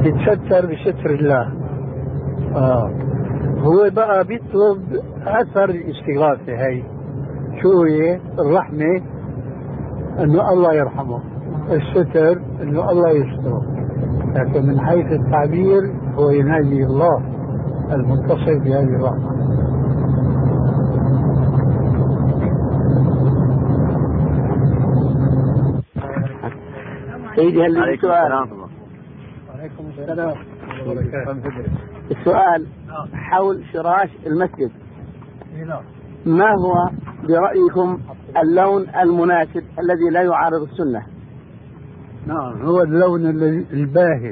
يتستر بستر الله. هو بقى بيطلب أثر الاستغاثة هاي، شو هي؟ الرحمة أنه الله يرحمه، الستر أنه الله يستره، لكن من حيث التعبير هو ينادي الله المتصف بهذه الرحمة. سيدي هل لي سؤال؟ وعليكم السلام. السؤال حول فراش المسجد، ما هو برأيكم اللون المناسب الذي لا يعارض السنة؟ نعم، هو اللون الباهت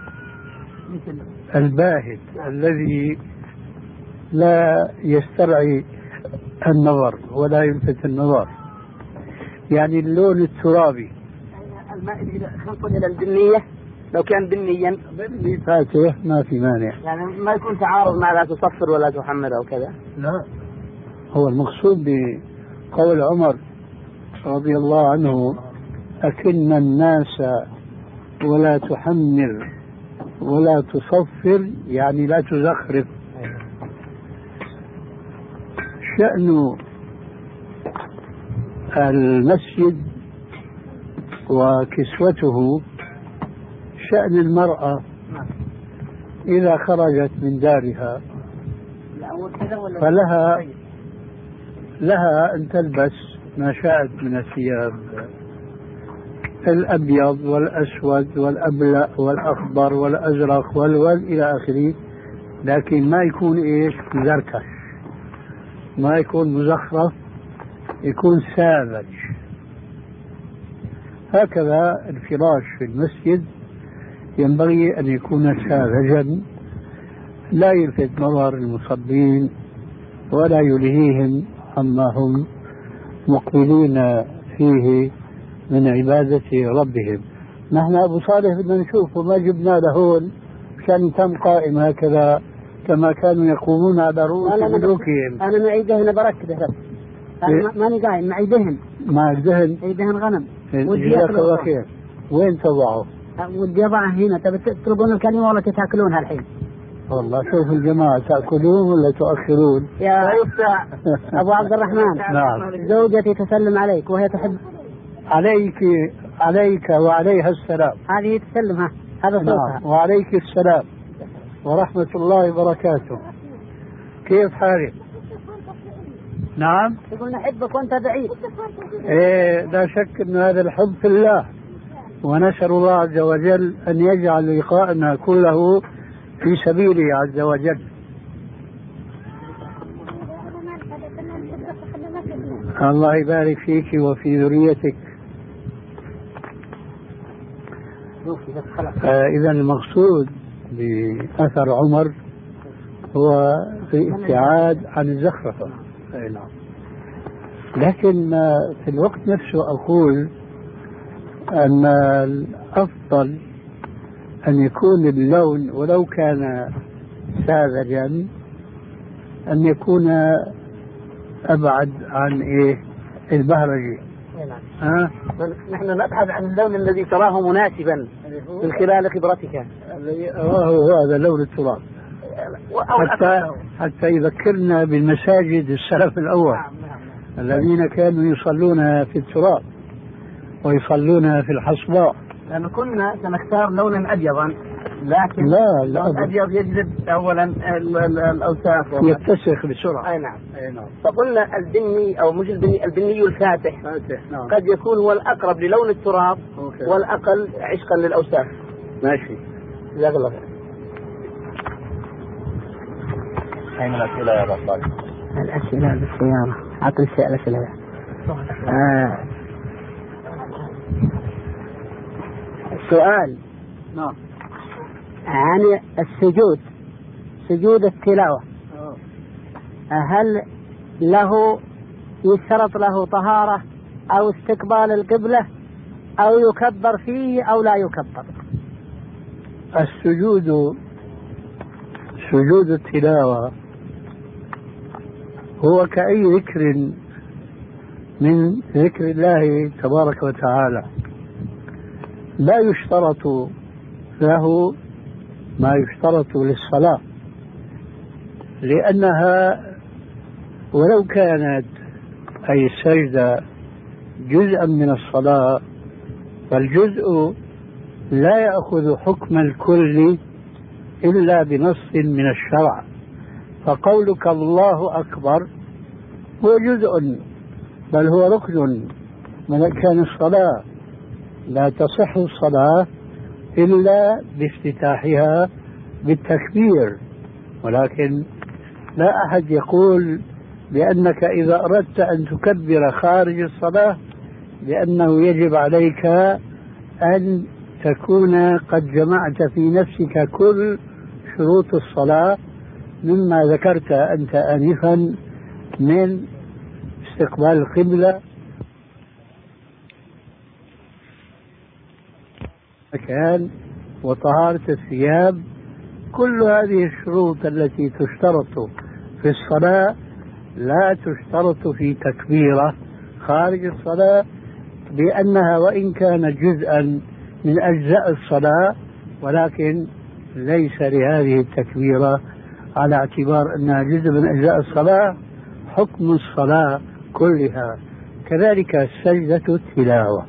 الذي لا يسترعي النظر ولا يلفت النظر، يعني اللون الترابي. المائل إذا خلط إلى البنية، لو كان بنيا بني فاتح ما في مانع، يعني ما يكون تعارض مع لا تصفر ولا تحمر أو كذا. لا، هو المقصود بقول عمر رضي الله عنه: أكن الناس ولا تحمر ولا تصفر، يعني لا تزخرف. شأن المسجد وكسوته شأن المرأة إذا خرجت من دارها فلها أن تلبس ما شاءت من الثياب، الأبيض والأسود والأبلأ والأخضر والأزرق إلى آخره، لكن ما يكون مزركش، ما يكون مزخرف، يكون ساذج. هكذا الفراش في المسجد ينبغي أن يكون ساذجا، لا يلفت نظر المصلين ولا يلهيهم عما هم مقبلين فيه من عبادة ربهم. نحن أبو صالح بدنا نشوفه، ما جبنا له هون كان يتم قائم هكذا كما كانوا يقومون على رؤوس ملوكهم. أنا معي دهن بركده، أنا ماني قايم، معي دهن. معك دهن؟ أي دهن غنم. جزاك الله خير. وين تضعه؟ ودي أضعه هنا. تطلبون الكلمة ولا تتاكلونها الحين؟ والله شوف الجماعة، تأكلون ولا تؤخرون؟ يا أبو عبد الرحمن. نعم. زوجتي تسلم عليك وهي تحب. عليك وعليها السلام. هذه تسلم، هذا صوتها. نعم. وعليك السلام ورحمة الله وبركاته. كيف حالك؟ نعم. يقول نحبك وأنت بعيد. لا شك أن هذا الحب في الله، ونسأل الله عز وجل أن يجعل لقاءنا كله في سبيله عز وجل. الله يبارك فيك وفي ذريتك. إذا المقصود بأثر عمر هو في ابتعاد عن الزخرفة. نعم. لكن في الوقت نفسه أقول أن الأفضل أن يكون اللون ولو كان ساذجا أن يكون أبعد عن البهرجي. نحن نبحث عن اللون الذي تراه مناسبا من خلال خبرتك. هذا لون التراب، حتى يذكرنا بالمساجد السلف الأول الذين كانوا يصلون في التراب ويصلون في الحصباء. لأن كنا سنختار لونا أبيضا، لكن لا الأبيض يجذب أولا الأوساخ يتسخ بسرعة. أي نعم. فقلنا البني أو مش البني الفاتح. نعم. قد يكون هو الأقرب للون التراب والأقل عشقا للأوساخ. ماشي. جزاك الله خير. هاي من الأسئلة يا أبو صالح. الأسئلة بالسيارة، أعطني الأسئلة. سؤال. نعم. عن السجود، سجود التلاوة، هل له يشترط له طهارة أو استقبال القبلة أو يكبر فيه أو لا يكبر؟ سجود التلاوة هو كأي ذكر من ذكر الله تبارك وتعالى، لا يشترط له ما يشترط للصلاة، لأنها ولو كانت أي السجدة جزءا من الصلاة فالجزء لا يأخذ حكم الكل إلا بنص من الشرع. فقولك الله أكبر هو جزء، بل هو ركن من أركان الصلاة، لا تصح الصلاة إلا بافتتاحها بالتكبير. ولكن لا أحد يقول بأنك إذا أردت أن تكبر خارج الصلاة لأنه يجب عليك أن تكون قد جمعت في نفسك كل شروط الصلاة مما ذكرت أنت آنفا من استقبال القبلة، مكان، وطهارة الثياب. كل هذه الشروط التي تشترط في الصلاة لا تشترط في تكبيرة خارج الصلاة، لأنها وإن كانت جزءا من أجزاء الصلاة ولكن ليس لهذه التكبيرة على اعتبار أنها جزء من أجزاء الصلاة حكم الصلاة كلها. كذلك سجدة التلاوة،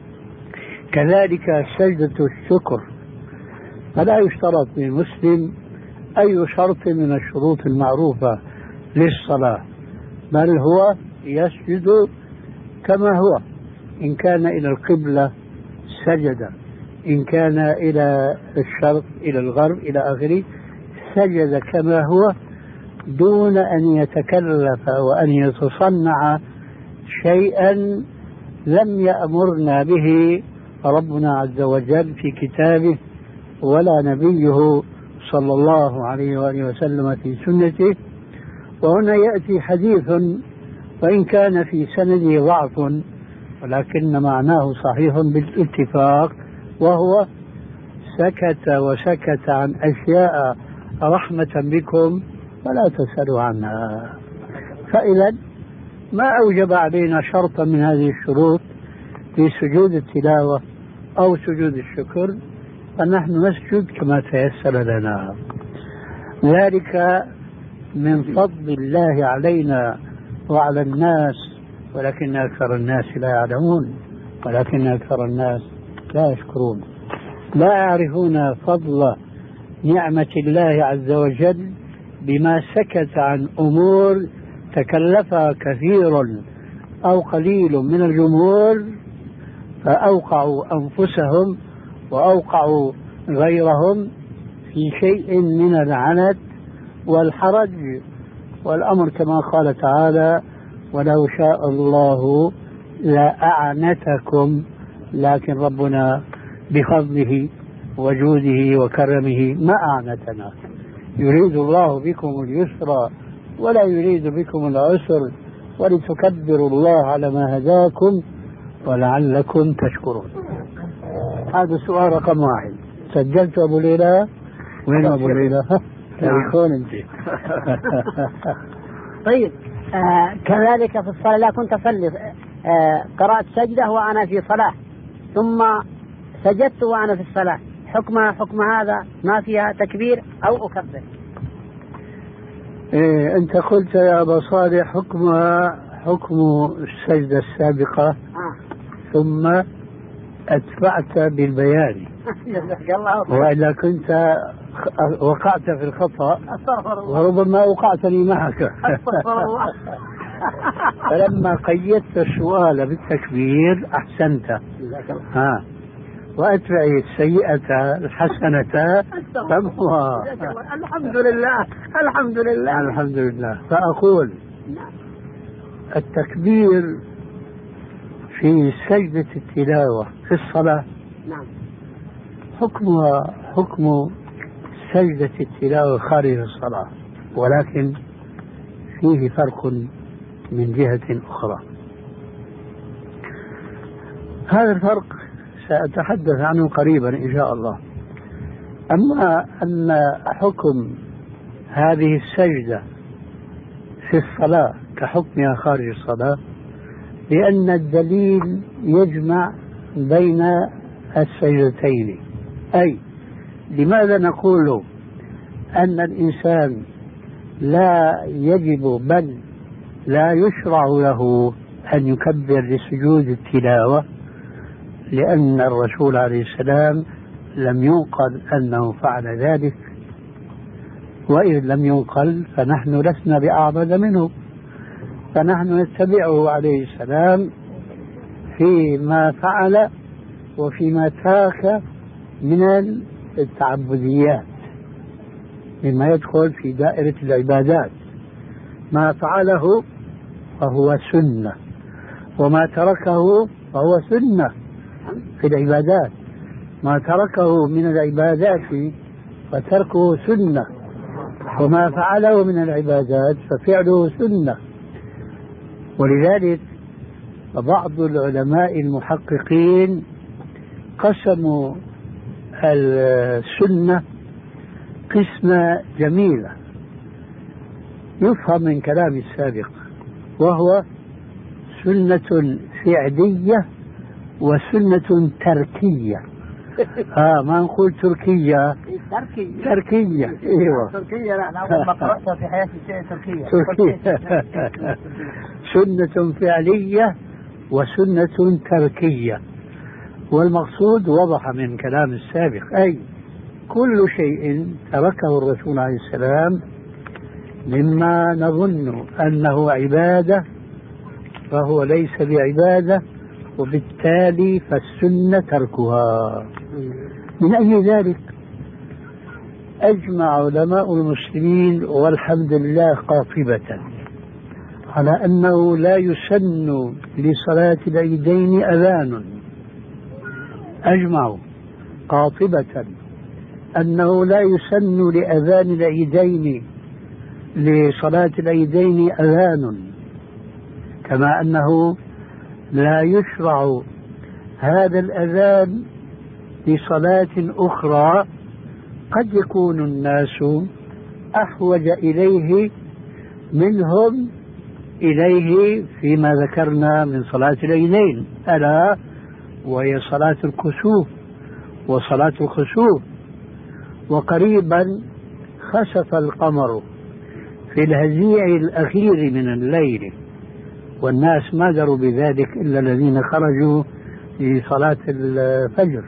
كذلك سجدة الشكر، فلا يشترط للمسلم أي شرط من الشروط المعروفة للصلاة، بل هو يسجد كما هو، إن كان إلى القبلة سجد، إن كان إلى الشرق إلى الغرب إلى آخره سجد كما هو، دون أن يتكلف وأن يتصنع شيئا لم يأمرنا به ربنا عز وجل في كتابه ولا نبيه صلى الله عليه وآله وسلم في سنته. وهنا يأتي حديث وإن كان في سنده ضعف ولكن معناه صحيح بالاتفاق، وهو سكت وسكت عن أشياء رحمة بكم فلا تسألوا عنها. فإذا ما أوجب علينا شرطا من هذه الشروط في سجود التلاوة أو سجود الشكر، فنحن نسجد كما تيسر لنا. ذلك من فضل الله علينا وعلى الناس، ولكن أكثر الناس لا يعلمون، ولكن أكثر الناس لا يشكرون، لا يعرفون فضل نعمة الله عز وجل بما سكت عن أمور تكلفها كثير أو قليل من الجمهور فأوقعوا أنفسهم وأوقعوا غيرهم في شيء من العنت والحرج. والأمر كما قال تعالى: ولو شاء الله لأعنتكم، لكن ربنا بفضله وجوده وكرمه ما أعنتنا. يريد الله بكم اليسر ولا يريد بكم العسر ولتكبروا الله على ما هداكم ولعلكم تشكرون. هذا السؤال رقم 1. سجلت أبو ليلى؟ وين أبو ليلى؟ تاريخون أنت. طيب كذلك في الصلاة لا كنت أصلي قرأت سجدة وأنا في صلاة ثم سجدت وأنا في الصلاة، حكم هذا ما فيها تكبير أو أكبر؟ أنت قلت يا أبا صالح حكمها حكم السجدة السابقة ثم أتبعت بالبيان وإلا كنت وقعت في الخطأ وربما وقعتني معك. فلما قيدت السؤال بالتكبير أحسنت. وأتبع السيئة الحسنة تمحوها. الحمد لله الحمد لله الحمد لله. فأقول التكبير في سجدة التلاوة في الصلاة حكمها حكم سجدة التلاوة خارج الصلاة، ولكن فيه فرق من جهة أخرى. هذا الفرق سأتحدث عنه قريبا إن شاء الله. أما أن حكم هذه السجدة في الصلاة كحكمها خارج الصلاة، لأن الدليل يجمع بين السجدتين، أي لماذا نقول أن الإنسان لا يجب بل لا يشرع له أن يكبر لسجود التلاوة؟ لأن الرسول عليه السلام لم ينقل أنه فعل ذلك، وإذ لم ينقل فنحن لسنا بأعبد منه، فنحن نتبعه عليه السلام فيما فعل وفيما ترك من التعبديات مما يدخل في دائرة العبادات. ما فعله فهو سنة، وما تركه فهو سنة في العبادات. ما تركه من العبادات فتركه سنة، وما فعله من العبادات ففعله سنة. ولذلك بعض العلماء المحققين قسموا السنة قسمة جميلة يفهم من كلام السابق، وهو سنة فعلية وسنة تركية. ما نقول تركية، تركية. ايوه تركية. لا أول ما قرأتها في حياتي شيء تركية. سنة فعلية وسنة تركية. والمقصود وضح من كلام السابق، أي كل شيء تركه الرسول عليه السلام مما نظن أنه عبادة فهو ليس بعبادة، وبالتالي فالسنة تركها. من أجل ذلك أجمع علماء المسلمين والحمد لله قاطبة على أنه لا يسن لصلاة العيدين أذان. أجمعوا قاطبة أنه لا يسن لأذان العيدين لصلاة العيدين أذان، كما أنه لا يشرع هذا الأذان لصلاة أخرى قد يكون الناس أحوج إليه منهم إليه فيما ذكرنا من صلاة العيدين، ألا وهي صلاة الكسوف وصلاة الخسوف. وقريبا خسف القمر في الهزيع الأخير من الليل، والناس ما دروا بذلك إلا الذين خرجوا لصلاة الفجر.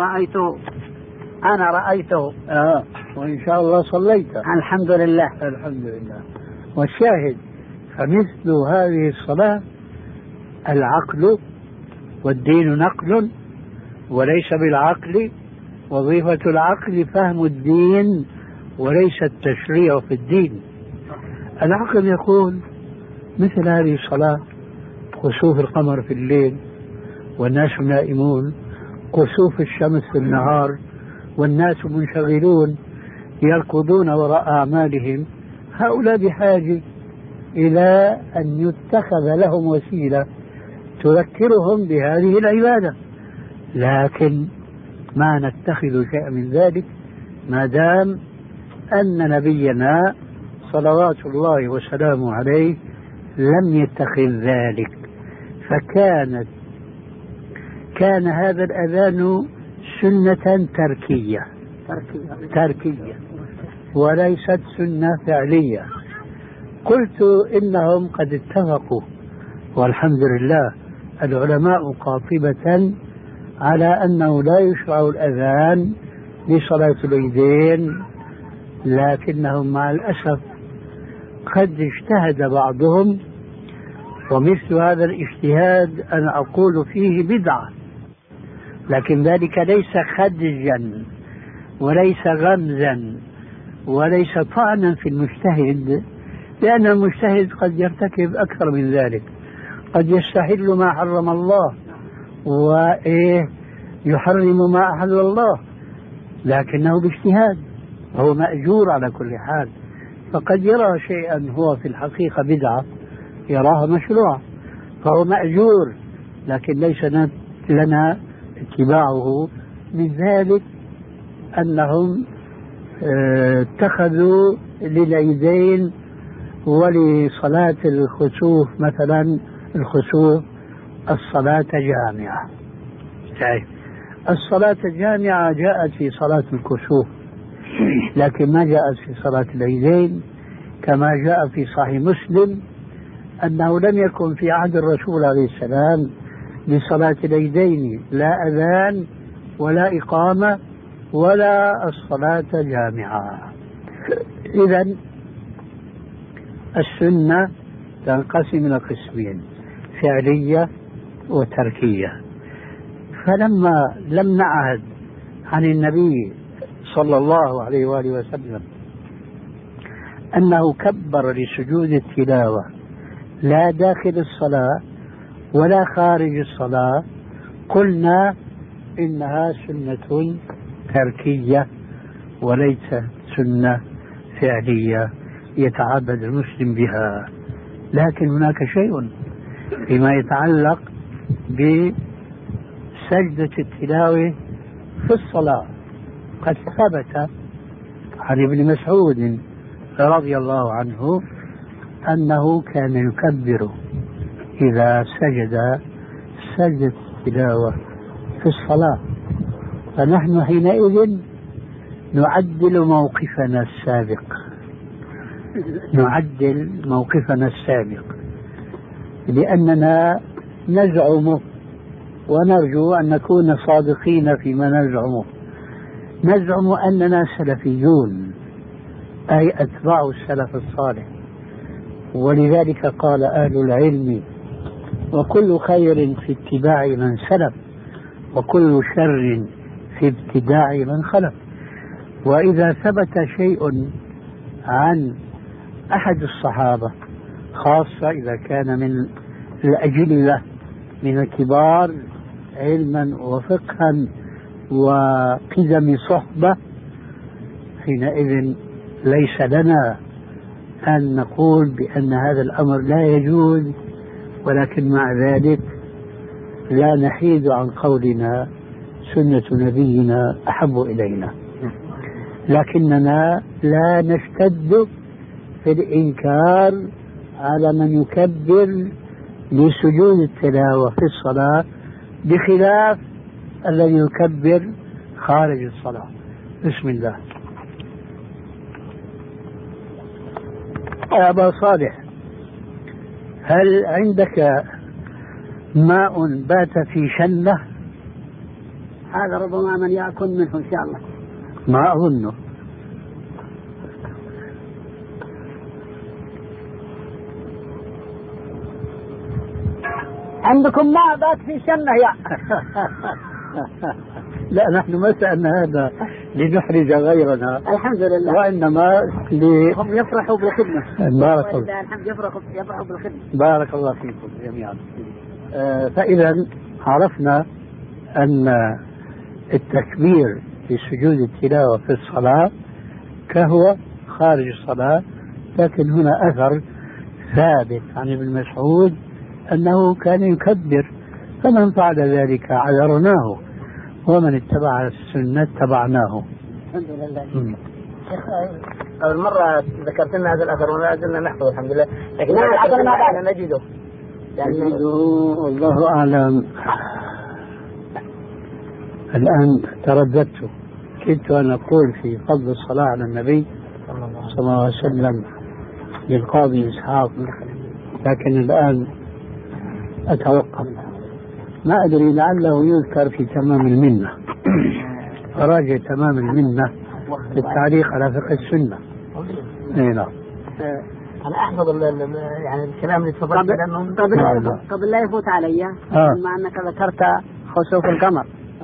أنا رأيته وإن شاء الله صليت. الحمد لله. الحمد لله. والشاهد فمثل هذه الصلاة العقل، والدين نقل وليس بالعقل، وظيفة العقل فهم الدين وليس التشريع في الدين. العقل يقول مثل هذه الصلاة خسوف القمر في الليل والناس نائمون، كسوف الشمس في النهار والناس منشغلون يركضون وراء أعمالهم، هؤلاء بحاجة إلى أن يتخذ لهم وسيلة تذكرهم بهذه العبادة، لكن ما نتخذ شيئا من ذلك ما دام أن نبينا صلوات الله وسلامه عليه لم يتخذ ذلك. كان هذا الأذان سنة تركية وليست سنة فعلية. قلت إنهم قد اتفقوا والحمد لله العلماء قاطبة على أنه لا يشرع الأذان لصلاة العيدين، لكنهم مع الأسف قد اجتهد بعضهم، ومثل هذا الاجتهاد أنا أقول فيه بدعة، لكن ذلك ليس خدجا وليس غمزا وليس طعنا في المجتهد، لأن المجتهد قد يرتكب أكثر من ذلك، قد يستحل ما حرم الله ويحرم ما أحل الله، لكنه باجتهاد وهو مأجور على كل حال. فقد يرى شيئا هو في الحقيقة بدعة يراها مشروع فهو مأجور، لكن ليس لنا اتباعه. من ذلك أنهم اتخذوا للعيدين ولصلاة الخسوف مثلا الخسوف الصلاة جامعة. الصلاة الجامعة جاءت في صلاة الكسوف، لكن ما جاءت في صلاة العيدين، كما جاء في صحيح مسلم أنه لم يكن في عهد الرسول عليه السلام لصلاة العيدين لا أذان ولا إقامة ولا الصلاة جامعة. إذن السنة تنقسم إلى قسمين: فعلية وتركية. فلما لم نعهد عن النبي صلى الله عليه وآله وسلم أنه كبر لسجود التلاوة لا داخل الصلاة ولا خارج الصلاة، قلنا إنها سنة تركية وليست سنة فعلية يتعبد المسلم بها. لكن هناك شيء فيما يتعلق بسجدة التلاوة في الصلاة. قد ثبت عن ابن مسعود رضي الله عنه أنه كان يكبر إذا سجد سجدة التلاوة في الصلاة. فنحن حينئذ نعدل موقفنا السابق لأننا نزعم ونرجو أن نكون صادقين فيما نزعم أننا سلفيون، أي أتباع السلف الصالح. ولذلك قال أهل العلم: وكل خير في اتباع من سلف وكل شر في ابتداع من خلف. وإذا ثبت شيء عن أحد الصحابة، خاصة إذا كان من الأجلة من الكبار علما وفقها وقدم صحبة، حينئذ ليس لنا أن نقول بأن هذا الأمر لا يجوز، ولكن مع ذلك لا نحيد عن قولنا سنة نبينا أحب إلينا. لكننا لا نشتد في الإنكار على من يكبر لسجود التلاوة في الصلاة بخلاف الذي يكبر خارج الصلاة. بسم الله. يا أبا صالح، هل عندك ماء بات في شنة؟ هذا ربما من يأكل منه إن شاء الله. ما أظنه. عندكم ماء بات في شنة يا لا، نحن ما سألنا هذا لنحرج غيرنا، الحمد لله، وإنما هم يفرحوا بالخدمة. بارك الله. الحمد يفرحوا بالخدمة. بارك الله فيكم جميعا. فإذا عرفنا أن التكبير في سجود التلاوة في الصلاة كهو خارج الصلاة، لكن هنا أثر ثابت عن ابن مسعود أنه كان يكبر، فمن فعل ذلك عذرناه، ومن اتبع السنة اتبعناه. الحمد لله. أول مرة ذكرت لنا هذا الأثر وما زلنا نحفظه الحمد لله، لكن لا نجده والله أعلم. الآن ترددت، كنت أن أقول في فضل الصلاة على النبي صلى الله عليه وسلم للقاضي إسحاق، لكن الآن أتوقف. ما أدري، لعله يذكر في تمام المنة، راجع تمام المنة للتعليق على فقه السنة. نعم. أنا أحفظ يعني الكلام اللي تفضلت لأنه قبل لا يفوت علي، بما أنك ذكرت خسوف القمر.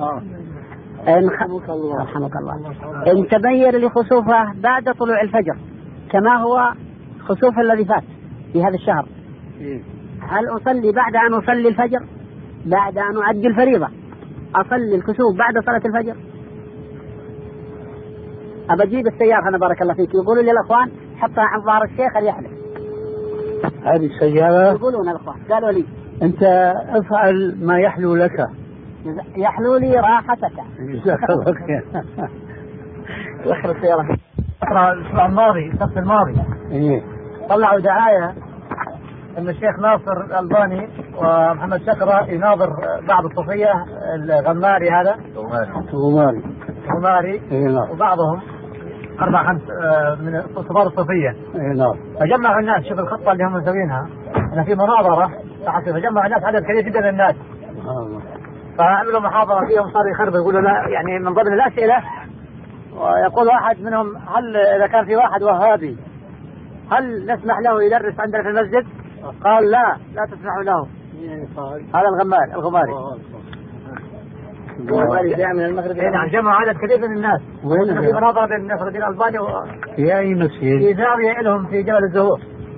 رحمك الله. إن تبين لي خسوفه بعد طلوع الفجر كما هو خسوف الذي فات في هذا الشهر، هل أصلي بعد أن أصلي الفجر، بعد أن أؤدي الفريضة أصلي الكسوف بعد صلاة الفجر؟ أبجيب السيارة أنا بارك الله فيك، يقولوا لي الأخوان حطها عن ظهر الشيخ ليحلف. هذه السيارة يقولون الأخوان، قالوا لي أنت افعل ما يحلو لك، يحلو لي راحتك. جزاك الله خير. وخر السيارة. الأسبوع الماضي السبت الماضي إيه. طلعوا دعاية ان الشيخ ناصر الألباني ومحمد شكرة يناظر بعض الصوفية، الغماري هذا غماري وبعضهم 4-5 من كبار الصوفية، فجمعوا الناس. شوف الخطة اللي هم مسوينها، أنا في مناظرة فجمعوا الناس عدد كبير جدا من الناس، فعملوا محاضرة فيهم، صاروا يخربوا يقولوا لا، يعني من ضمن الأسئلة ويقول واحد منهم: هل إذا كان في واحد وهابي هل نسمح له يدرس عندنا في المسجد؟ قال لا تسمحوا له. هذا الغماري من المغرب. نعم، جمعوا عدد كبير من الناس. في مناظرة بين نصر الدين الألباني في أي مسجد؟ في زاوية لهم في جبل الزهور.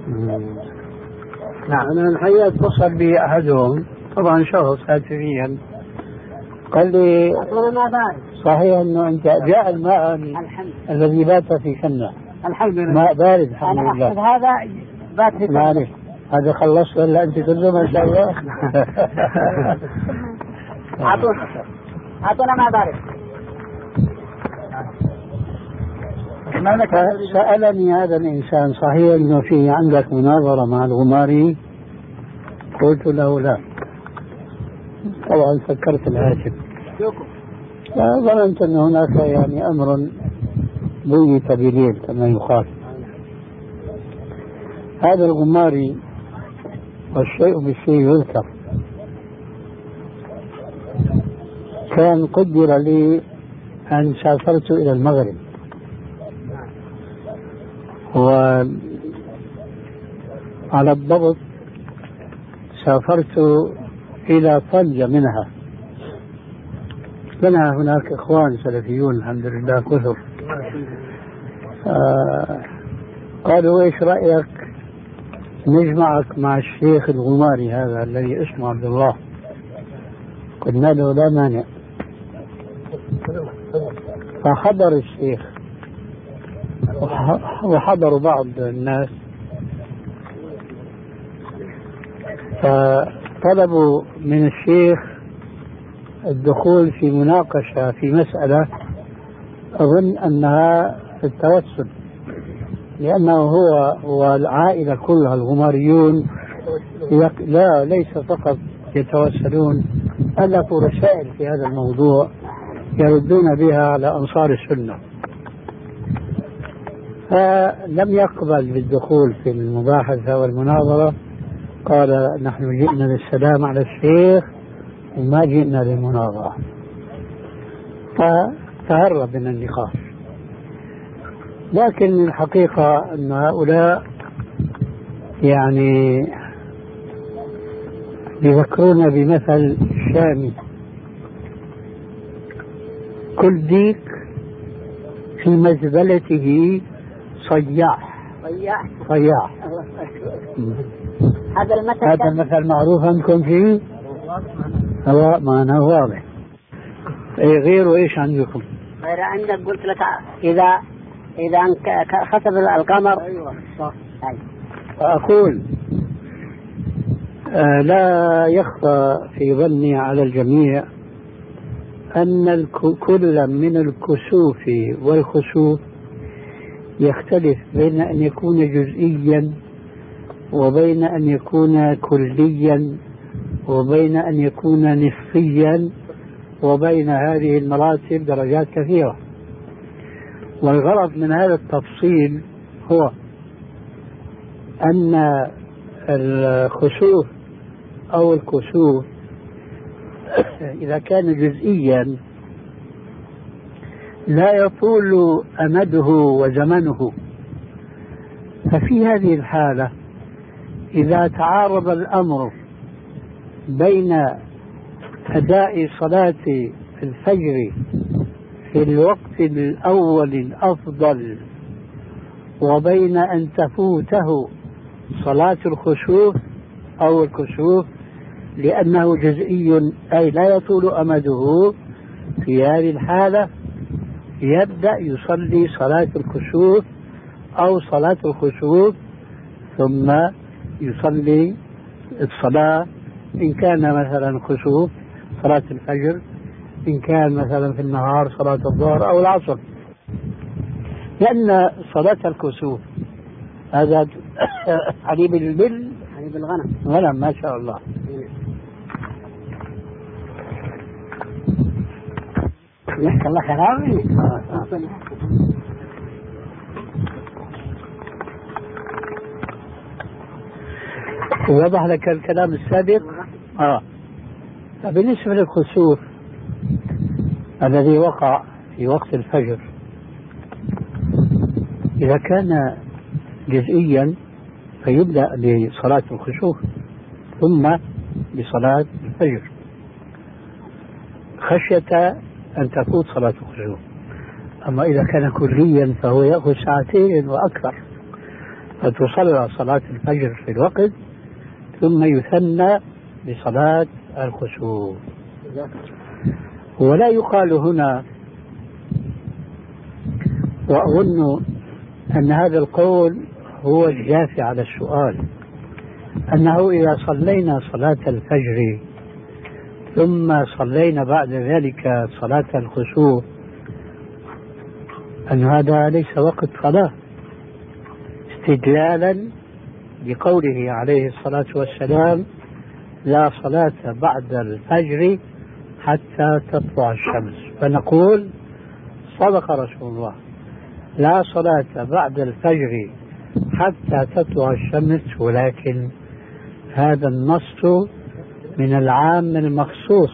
نعم. أنا الحقيقة اتصل بي أحدهم، طبعا شخص هاتفيا، قال لي: صحيح أنه أنت جاء الماء الذي بات في كنة؟ الحمد لله، ماء بارد الحمد لله. هذا بات في كنة. هذا خلصت ولا أنت كلهم إن شاء الله؟ أعطونا ما بارد. سألني هذا الإنسان: صحيح أنه في عندك مناظرة مع الغماري؟ قلت له لا. طبعا فكرت الهاتف، ظننت أن هناك يعني أمر بيت بليل كما يقال. هذا الغماري والشيء بالشيء يذكر، كان قدر لي أن سافرت إلى المغرب، وعلى الضبط سافرت إلى طنجة منها هناك إخوان سلفيون الحمد لله كثر. قالوا: إيش رأيك نجمعك مع الشيخ الغماري هذا الذي اسمه عبد الله؟ قلنا له: لا مانع. فحضر الشيخ وحضروا بعض الناس، فطلبوا من الشيخ الدخول في مناقشة في مسألة أظن أنها التوسل، لأنه هو والعائلة كلها الغماريون لا ليس فقط يتوسلون، ألفوا رسائل في هذا الموضوع يردون بها على أنصار السنة. فلم يقبل بالدخول في المباحثة والمناظرة، قال: نحن جئنا للسلام على الشيخ وما جئنا للمناظرة. فتهرب من النقاش. لكن الحقيقة أن هؤلاء يعني يذكرون بمثل شامي: كل ديك في مزبلته صياح. هذا المثل معروف عندكم فيه؟ هو معناه واضح. غير وإيش عندكم؟ غير عندك قلت لك إذا خسف القمر. أيوة صح. فأقول لا يخفى في ظني على الجميع أن كل من الكسوف والخسوف يختلف بين أن يكون جزئيا وبين أن يكون كليا وبين أن يكون نصفيا، وبين هذه المراتب درجات كثيرة. والغرض من هذا التفصيل هو أن الخسوف أو الكسوف إذا كان جزئيا لا يطول أمده وزمنه، ففي هذه الحالة إذا تعارض الأمر بين أداء صلاة الفجر في الوقت الأول الأفضل وبين أن تفوته صلاة الخسوف أو الكسوف لأنه جزئي أي لا يطول أمده، في هذه الحالة يبدأ يصلي صلاة الكسوف أو صلاة الخسوف ثم يصلي الصلاة إن كان مثلا خسوف صلاة الفجر، إن كان مثلا في النهار صلاة الظهر أو العصر، لأن صلاة الكسوف هذا حليب بالغنم. غنم ما شاء الله. يحكي الله كلامي. وضح لك الكلام السابق. بالنسبة للخسوف الذي وقع في وقت الفجر، إذا كان جزئيا فيبدأ بصلاة الخسوف ثم بصلاة الفجر خشية أن تفوت صلاة الخسوف. أما إذا كان كليا فهو يأخذ ساعتين وأكثر، فتصلى صلاة الفجر في الوقت ثم يثنى بصلاة الخسوف. ولا يقال هنا، وأظن أن هذا القول هو الجافي على السؤال، أنه إذا صلينا صلاة الفجر ثم صلينا بعد ذلك صلاة الخسوف أن هذا ليس وقت صلاة، استدلالا بقوله عليه الصلاة والسلام: لا صلاة بعد الفجر حتى تطلع الشمس. فنقول صدق رسول الله، لا صلاة بعد الفجر حتى تطلع الشمس، ولكن هذا النص من العام المخصوص،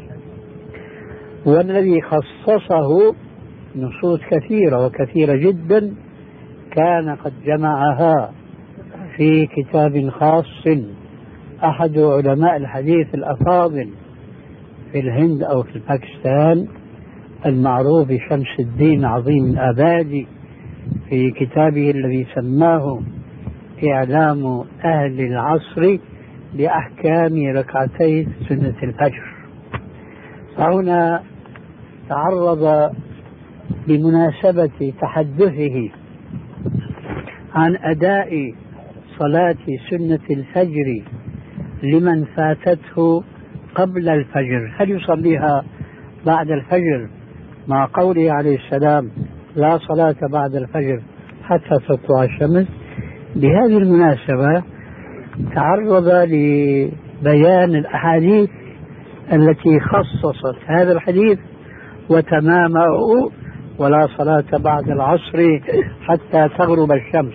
والذي خصصه نصوص كثيرة وكثيرة جدا كان قد جمعها في كتاب خاص أحد علماء الحديث الأفاضل في الهند أو في باكستان المعروف بشمس الدين عظيم الآبادي، في كتابه الذي سماه إعلام أهل العصر بأحكام ركعتي سنة الفجر. فهنا تعرض بمناسبة تحدثه عن أداء صلاة سنة الفجر لمن فاتته قبل الفجر، هل يصليها بعد الفجر مع قوله عليه السلام: لا صلاة بعد الفجر حتى تطلع الشمس؟ بهذه المناسبة تعرض لبيان الأحاديث التي خصصت هذا الحديث وتمامه: ولا صلاة بعد العصر حتى تغرب الشمس.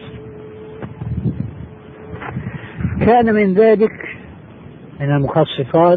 كان من ذلك من المخصصات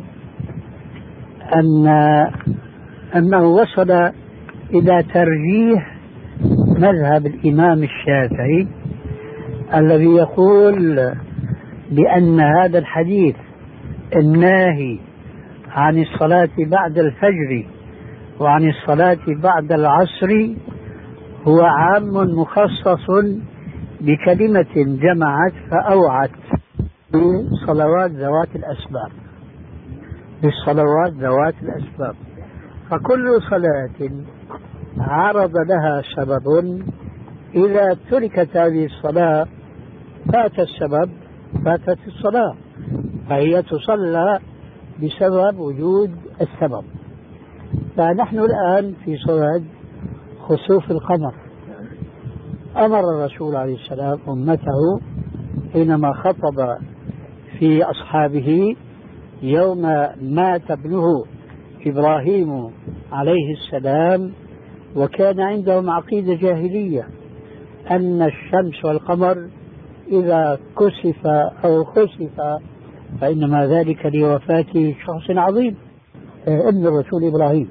أنه وصل إلى ترجيح مذهب الإمام الشافعي الذي يقول بأن هذا الحديث الناهي عن الصلاة بعد الفجر وعن الصلاة بعد العصر هو عام مخصص بكلمة جمعت فأوعت بالصلوات ذوات الأسباب، بالصلوات ذوات الأسباب. فكل صلاة عرض لها سبب إذا تركت هذه الصلاة فات السبب، فاتت الصلاة، فهي تصلى بسبب وجود السبب. فنحن الآن في صلاة خسوف القمر. أمر الرسول عليه السلام أمته حينما خطب في أصحابه يوم مات ابنه إبراهيم عليه السلام، وكان عندهم عقيدة جاهلية أن الشمس والقمر إذا كسف أو خسف فإنما ذلك لوفاة شخص عظيم ابن الرسول إبراهيم.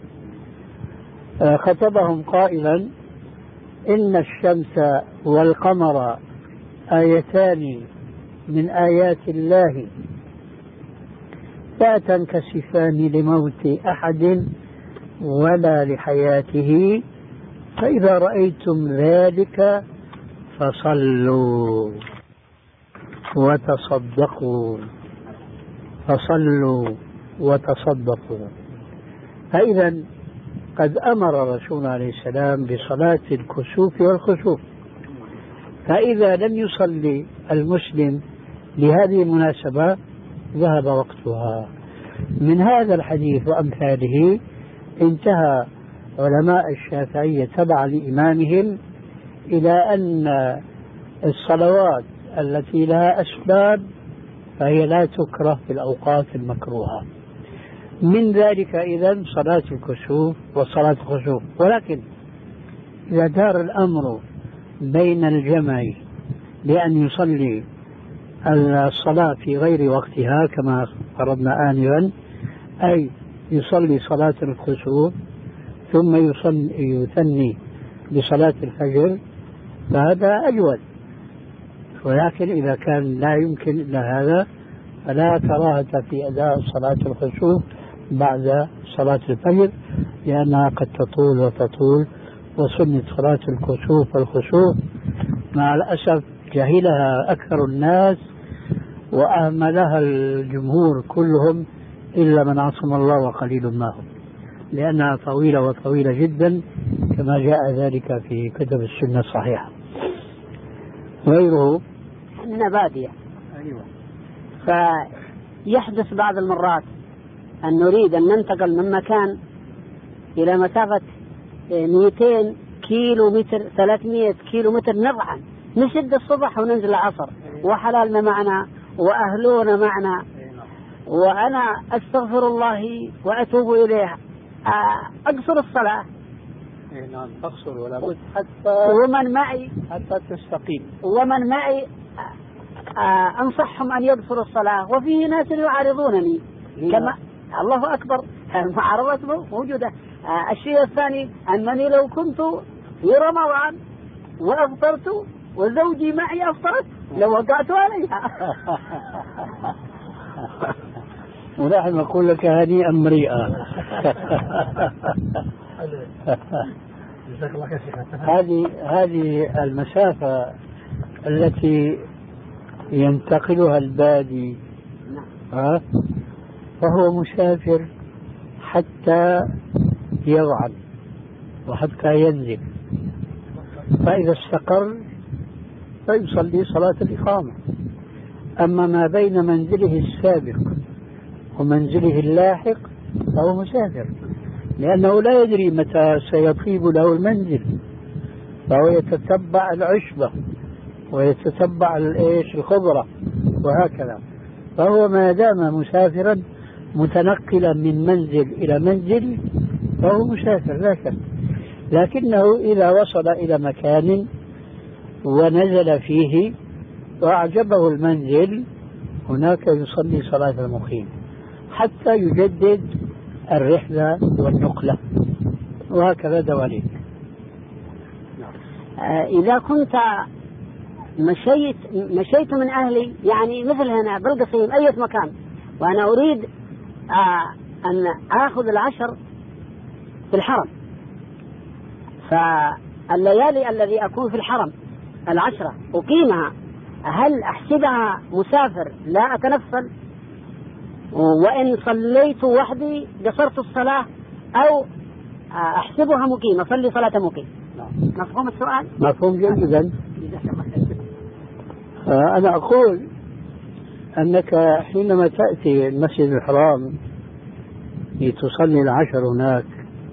خطبهم قائلا: إن الشمس والقمر آيتان من آيات الله لا تنكسفان لموت أحد ولا لحياته، فإذا رأيتم ذلك فصلوا وتصدقوا، فصلوا وتصدقوا. فإذا قد أمر الرسول عليه السلام بصلاة الكسوف والخسوف، فإذا لم يصلي المسلم لهذه المناسبة ذهب وقتها. من هذا الحديث وأمثاله انتهى علماء الشافعية تبع لإمامهم إلى أن الصلوات التي لها أسباب فهي لا تكره في الأوقات المكروهة. من ذلك إذن صلاة الكسوف وصلاة الخسوف. ولكن إذا دار الأمر بين الجمع بأن يصلي الصلاة في غير وقتها كما فرضنا آنفا، أي يصلي صلاة الكسوف ثم يثني بصلاة الفجر، فهذا أجود. ولكن إذا كان لا يمكن إلا هذا فلا كراهة في أداء صلاة الكسوف بعد صلاة الفجر، لأنها قد تطول وتطول. وسنة صلاة الكسوف والخسوف مع الأسف جهلها أكثر الناس وأهملها الجمهور كلهم إلا من عصم الله وقليل ما هم، لأنها طويلة وطويلة جدا كما جاء ذلك في كتب السنة الصحيحة. غيره نبادية. أيوة. فيحدث بعض المرات أن نريد أن ننتقل من مكان إلى مسافة 200 كيلو متر 300 كيلو متر نضعا، نشد الصبح وننزل العصر وحلالنا معنا وأهلونا معنا، وأنا أستغفر الله وأتوب إليه، أقصر الصلاة. نعم تقصر، ولا بد حتى ومن معي حتى تستقيم، ومن معي أنصحهم أن يقصروا الصلاة، وفيه ناس يعارضونني كما الله أكبر، معارضة موجودة. الشيء الثاني أنني لو كنت في رمضان وأفطرت وزوجي معي أفطرت لو وقعت عليها. ونحن نقول لك هنيئا مريئا. هذه المسافة التي ينتقلها البادي فهو مسافر حتى يضعن وحتى ينزل، فإذا استقر فيصلي صلاة الإقامة. أما ما بين منزله السابق ومنزله اللاحق فهو مسافر، لأنه لا يدري متى سيطيب له المنزل، فهو يتتبع العشبة ويتتبع الخضرة وهكذا. فهو ما دام مسافرا متنقلا من منزل إلى منزل فهو مسافر لا شك. لكنه إذا وصل إلى مكان ونزل فيه وأعجبه المنزل هناك يصلي صلاة المقيم حتى يجدد الرحلة والنقلة، وهكذا دواليك. إذا كنت مشيت من أهلي، يعني مثل هنا بالقصيم أي مكان، وأنا أريد أن أخذ العشر في الحرم، فالليالي الذي أكون في الحرم العشرة أقيمها، هل أحسبها مسافر لا أتنفل، وإن صليت وحدي قصرت الصلاة، أو أحسبها مقيم أصلي صلاة مقيم؟ مفهوم السؤال؟ مفهوم جيدا. أنا أقول أنك حينما تأتي المسجد الحرام لتصلي العشر هناك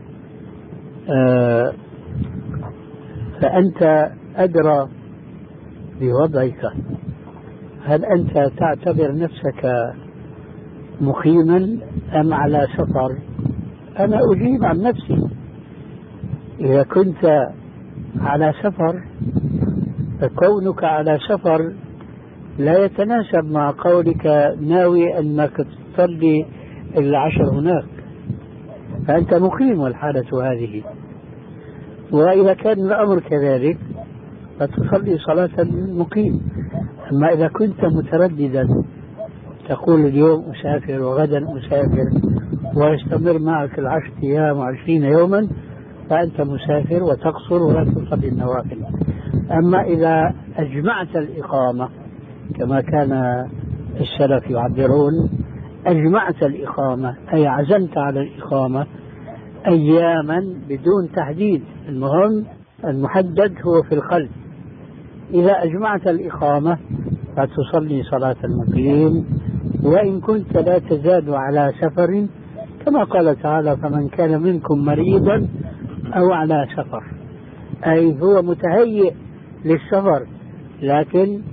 فأنت أدرى بوضعك. هل أنت تعتبر نفسك مقيما أم على سفر؟ أنا أجيب عن نفسي. إذا كنت على سفر فكونك على سفر لا يتناسب مع قولك ناوي أنك تصلي العشر هناك، فأنت مقيم والحالة هذه. وإذا كان الأمر كذلك فتصلي صلاة المقيم. أما إذا كنت مترددا تقول اليوم أسافر وغدا أسافر ويستمر معك 10 أيام و20 يوما فأنت مسافر وتقصر ولا تصلي النوافل. أما إذا أجمعت الإقامة كما كان السلف يعبرون، أجمعت الإقامة أي عزمت على الإقامة أياما بدون تحديد، المهم المحدد هو في القلب. إذا أجمعت الإقامة فتصلي صلاة المقيم، وإن كنت لا تزاد على سفر كما قال تعالى فمن كان منكم مريضا أو على سفر، أي هو متهيئ للسفر لكن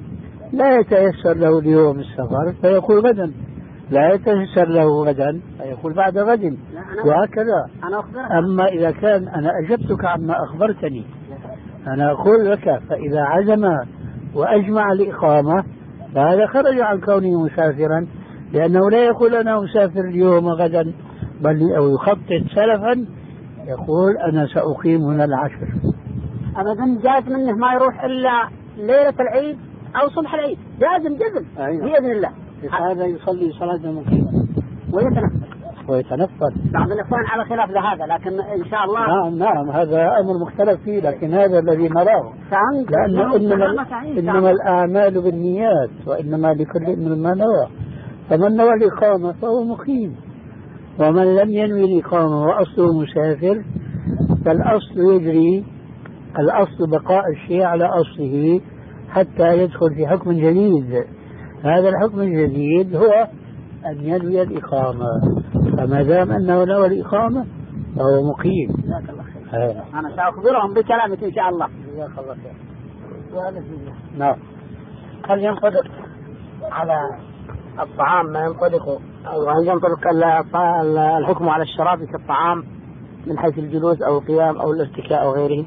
لا يتيسر له اليوم السفر فيقول غدا، لا يتيسر له غدا فيقول بعد غد، وهكذا. أما إذا كان أنا أجبتك عما أخبرتني، أنا أقول لك فإذا عزم وأجمع الإقامة فهذا خرج عن كونه مسافرا، لأنه لا يقول أنا أسافر اليوم وغدا، بل أو يخطط سلفا يقول أنا سأقيم هنا العشر. أبدا جاز منه ما يروح إلا ليلة العيد أو صبح العيد، جازم جزم. أيوة. بإذن الله هذا يصلي صلاة مقيمة ويتنفل. بعض الإخوان على خلاف هذا، لكن إن شاء الله نعم هذا أمر مختلف فيه، لكن هذا الذي نراه، لأنه إنما الأعمال بالنيات وإنما لكل امرئ ما نوى، فمن نوى الإقامة فهو مقيم، ومن لم ينوي الإقامة وأصله مسافر فالأصل يجري، الأصل بقاء الشيء على أصله حتى يدخل في حكم جديد. هذا الحكم الجديد هو أن ينوي الإقامة، فما دام أنه نوى الإقامة فهو مقيم. جزاك الله خير. أنا سأخبرهم بكلامك إن شاء الله. جزاك الله خير. نعم. هل ينطبق على الطعام ما ينطبق، أو هل ينطبق الحكم على الشراب كالطعام من حيث الجلوس أو القيام أو الارتكاء أو غيره؟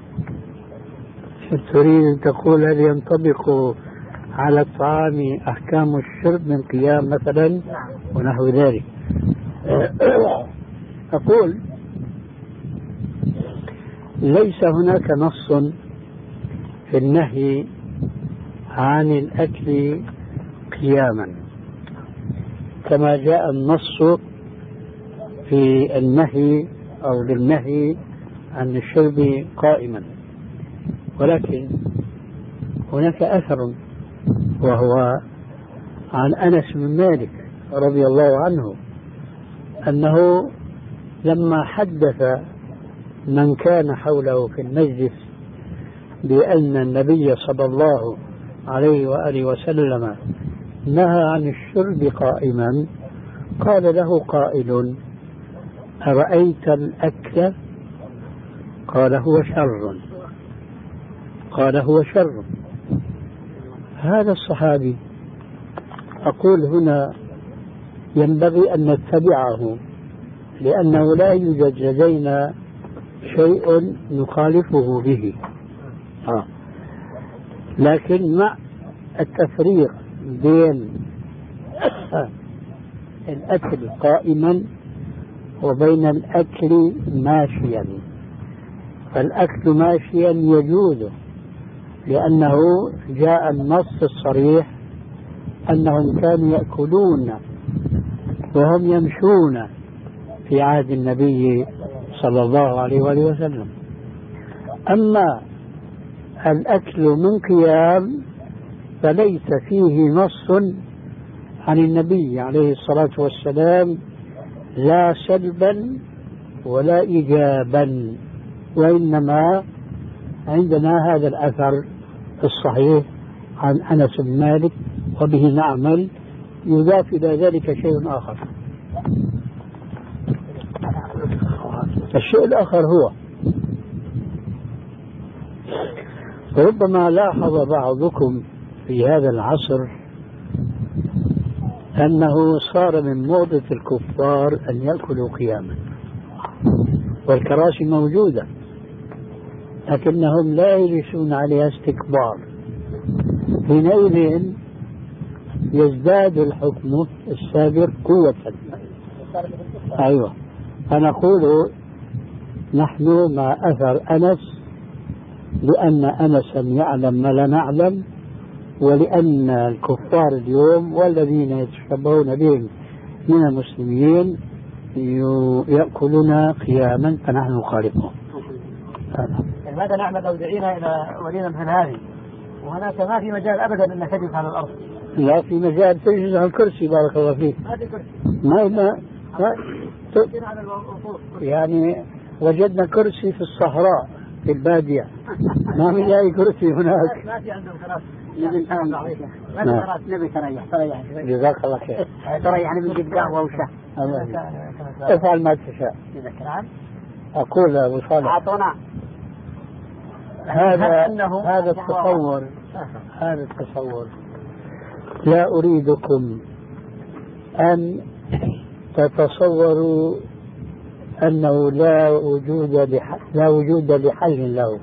تريد أن تقول هل ينطبق على الطعام أحكام الشرب من قيام مثلا ونحو ذلك؟ أقول ليس هناك نص في النهي عن الأكل قياما كما جاء النص في النهي أو للنهي عن الشرب قائما، ولكن هناك أثر وهو عن أنس بن مالك رضي الله عنه أنه لما حدث من كان حوله في المجلس بأن النبي صلى الله عليه وآله وسلم نهى عن الشرب قائما، قال له قائل أرأيت الأكل؟ قال هو شر. قال هو شر. هذا الصحابي أقول هنا ينبغي أن نتبعه، لأنه لا يوجد لدينا شيء نخالفه به، لكن مع التفريق بين الأكل قائما وبين الأكل ماشيا، فالأكل ماشيا يجوز لأنه جاء النص الصريح أنهم كانوا يأكلون وهم يمشون في عهد النبي صلى الله عليه وآله وسلم. أما الأكل من قيام فليس فيه نص عن النبي عليه الصلاة والسلام لا سلبا ولا إيجابا، وإنما عندنا هذا الأثر الصحيح عن أنس بن مالك وبه نعمل. يضاف إلى ذلك شيء آخر. الشيء الآخر هو ربما لاحظ بعضكم في هذا العصر أنه صار من موضة الكفار أن يأكلوا قياما، والكراسي موجودة لكنهم لا يجلسون عليها استكبار، حينئذ يزداد الحكم السابق قوة. أيوة، فنقول نحن مع أثر أنس لأن أنسا يعلم ما لا نعلم، ولأن الكفار اليوم والذين يتشبهون بهم من المسلمين يأكلون قياما فنحن نخالفهم. ماذا نعمل لو دعينا إلى وليمة مثل هذه وهناك ما في مجال أبدا أنك تجلس على الأرض؟ لا في مجال تجلس على الكرسي. بارك الله فيك. ما في كرسي. ما يعني وجدنا كرسي في الصحراء في البادية، ما من أي كرسي هناك. ما في عندهم كراسي. نبي تريح. جزاك الله خير. تريح نجيب قهوة وشاي. افعل ما تشاء. أقول أبو صالح أعطونا هذا التصور لا أريدكم أن تتصوروا أنه لا وجود لحل له،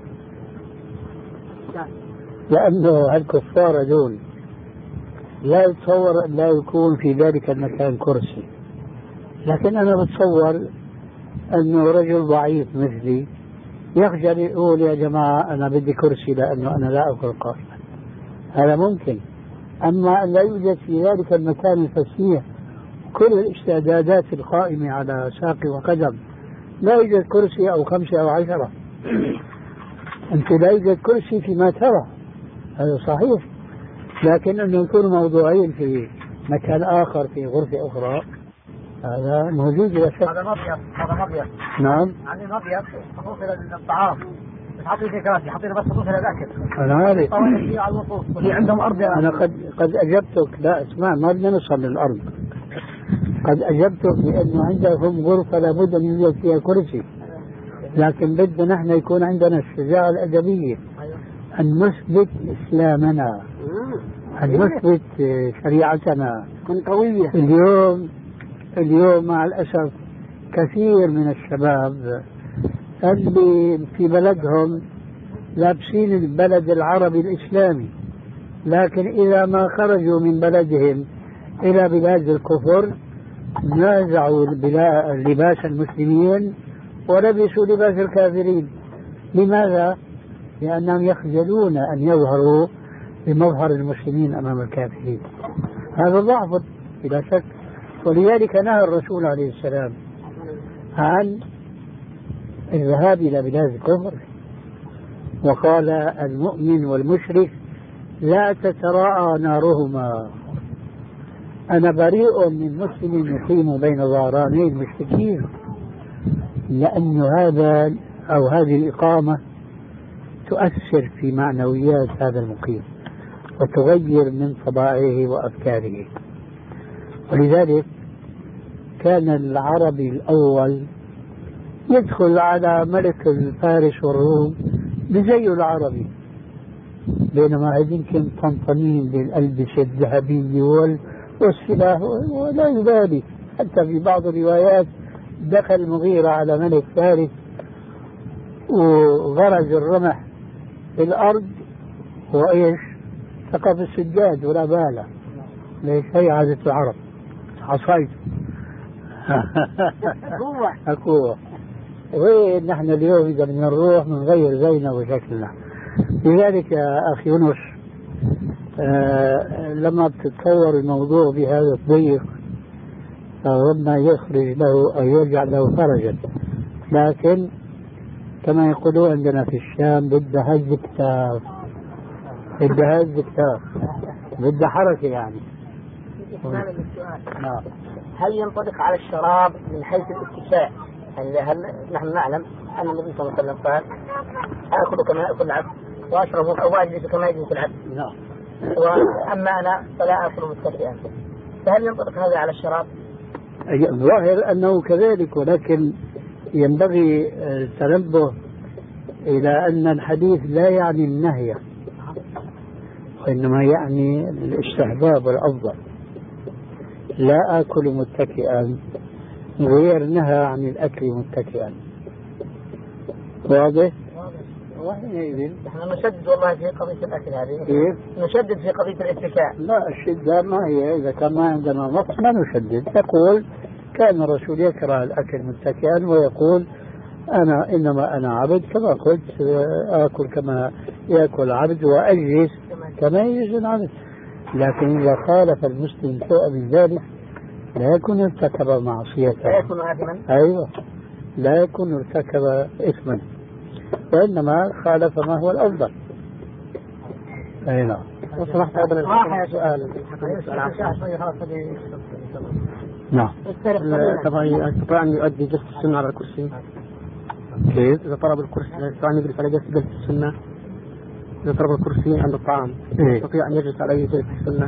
لأنه الكفار دول لا يتصور أن لا يكون في ذلك المكان كرسي. لكن أنا بتصور أنه رجل ضعيف مثلي يخجل يقول يا جماعة أنا بدي كرسي لأنه أنا لا أكل قائما، هذا ممكن. أما أن لا يوجد في ذلك المكان الفسيح كل الاستعدادات القائمة على ساق وقدم، لا يوجد كرسي أو 5 أو 10. أنت لا يوجد كرسي فيما ترى، هذا صحيح، لكن أنه يكون موضوعين في مكان آخر في غرفة أخرى هذا موجود لا شك. هذا مضيف. نعم. يعني مضيف خصوصا للطعام، مش حاطين فيه كراسي، حاطين بس خصوصا للأكل. أنا عارف. على الوقوف واللي عندهم أرض. أنا قد أجبتك، لا اسمع ما بدنا نوصل للأرض. قد أجبتك بأنه عندهم غرفة لابد أن يوجد فيها كرسي، لكن بدنا نحن يكون عندنا الشجاعة الأدبية أن نثبت إسلامنا، أن نثبت شريعتنا قوية. اليوم مع الأسف كثير من الشباب اللي في بلدهم لابسين البلد العربي الإسلامي، لكن إذا ما خرجوا من بلدهم إلى بلاد الكفر نازعوا لباس المسلمين ولبسوا لباس الكافرين. لماذا؟ لأنهم يخجلون أن يظهروا بمظهر المسلمين أمام الكافرين. هذا ضعف بلا شك، ولذلك نهى الرسول عليه السلام عن الذهاب إلى بلاد الكفر، وقال المؤمن والمشرك لا تتراءى نارهما. أنا بريء من مسلم يقيم بين ظهراني المشركين، لأن هذا أو هذه الإقامة تؤثر في معنويات هذا المقيم وتغير من طبائعه وأفكاره. ولذلك كان العربي الأول يدخل على ملك الفارس والروم بزيه العربي، بينما يمكن طنطنين بالألبسة الذهبية والسلاح ولا يبالي. حتى في بعض الروايات دخل المغيرة على ملك فارس وغرز الرمح في الأرض وإيش ثقف السجاد ولا باله. ليش؟ هي عادة العرب، عصيت قوة. وين نحن اليوم إذا بدنا نروح نغير زينا وشكلنا. لذلك يا أخي يونس لما بتتصور الموضوع بهذا الضيق ربما يخرج له أو يرجع له فرجا، لكن كما يقولون عندنا في الشام بدها هز كتاف، بدها هز كتاف، بدها حركة يعني. نعم. هل ينطبق على الشراب من حيث الاتساع؟ هل نحن نعلم أن النبي صلى الله عليه وسلم قال آكل كما يأكل العبد وأشرب أو أجلس كما يجلس العبد. نعم. وأما أنا فلا آكل متكئا، فهل ينطبق هذا على الشراب؟ الظاهر أنه كذلك، ولكن ينبغي التنبه إلى أن الحديث لا يعني النهي، وإنما يعني الاستحباب والأفضل. لا آكل متكئا غير نهى عن الأكل متكئا. واضح؟ وحينئذ نحن نشدد والله في قضية الأكل هذه. كيف؟ نشدد في قضية الاتكاء. لا، الشدة ما هي، إذا كان ما عندنا نص ما نشدد. نقول كان الرسول يكره الأكل متكئا ويقول إنما أنا عبد، كما قلت آكل كما يأكل عبد وأجلس كما يجلس العبد. لكن إذا خالف المسلم شيئا من ذلك لا يكون ارتكب معصية، لا يكون آثما. أيوة، لا يكون ارتكب إثما، وإنما خالف ما هو الأفضل. أي نعم. وصلحت أيضا راح سؤال. نعم. استطاع أن يؤدي جلسة السنة على الكرسي؟ كيف؟ إذا طلب الكرسي استطاع أن يجلس على جلسة السنة؟ إذا طلب الكرسي عند الطعام يستطيع أن يجلس على أي جلسة السنة؟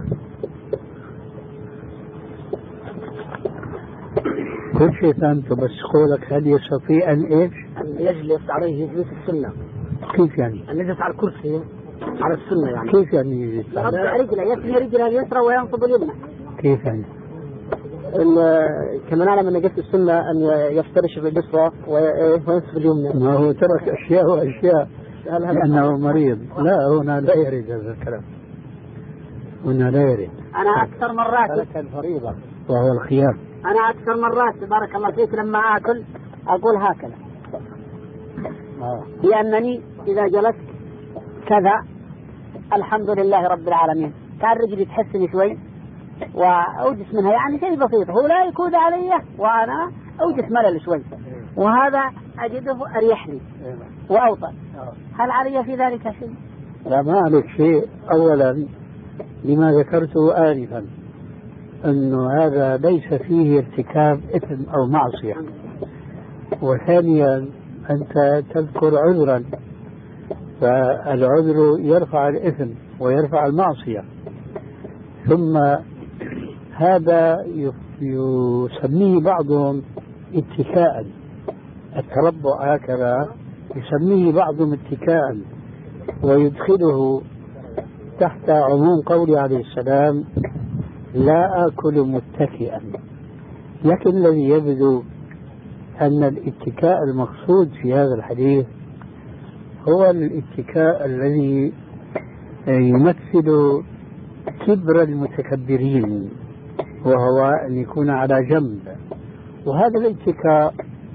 كل شيء فهمته، بس قولك هل يستطيع أن إيش؟ أن يجلس عليه جلسة السنة. كيف يعني؟ أن يجلس على الكرسي على السنة يعني. كيف يعني؟ رفع رجله، يثني رجله اليسرى وينصب اليمنى. كيف يعني؟ كما نعلم أن جسد السنة أن يفترش باليسرى وينصب اليمنى. ما هو ترك أشياء وأشياء لأنه مريض. لا هنا لا يريد هذا الكلام، هنا لا يريد. أنا أكثر مرات ترك الفريضة وهو الخيار. أنا أكثر مرات بارك الله فيك لما آكل أقول هكذا، لأنني إذا جلست كذا الحمد لله رب العالمين، كان رجلي تحسني شوي وأوجس منها، يعني شيء بسيط، هو لا يكود علي وأنا أوجس ملل شوي، وهذا أجده أريح لي وأوطن. هل علي في ذلك شيء؟ لا ما عليك شيء. أولا لما ذكرته آنفا أنه هذا ليس فيه ارتكاب إثم أو معصية، وثانيا أنت تذكر عذرا، فالعذر يرفع الإثم ويرفع المعصية. ثم هذا يسميه بعضهم اتكاء، التربع هكذا يسميه بعضهم اتكاء، ويدخله تحت عموم قوله عليه السلام لا آكل متكئا. لكن الذي يبدو أن الاتكاء المقصود في هذا الحديث هو الاتكاء الذي يمثل كبر المتكبرين، وهو أن يكون على جنب. وهذا الاتكاء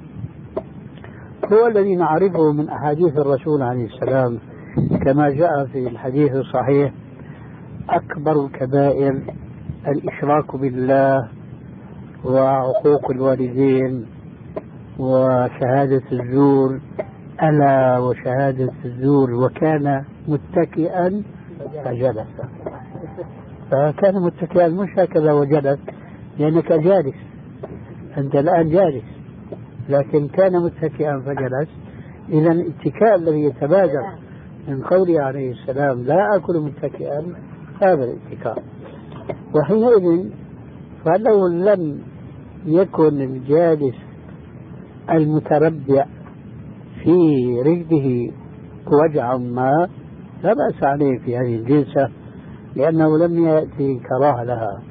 هو الذي نعرفه من أحاديث الرسول عليه السلام، كما جاء في الحديث الصحيح أكبر الكبائر الإشراك بالله وعقوق الوالدين وشهادة الزور، ألا وشهادة الزور، وكان متكئا فجلس. فكان متكئا مش هكذا وجلس لأنك جالس، أنت الآن جالس، لكن كان متكئا فجلس. إذا الاتكاء الذي يتبادر من قوله عليه السلام لا أكل متكئا هذا الاتكاء. وحينئذ فلو لم يكن الجالس المتربع في رجله وجع ما لا بأس عليه في هذه الجلسة، لأنه لم يأتي كراهة لها.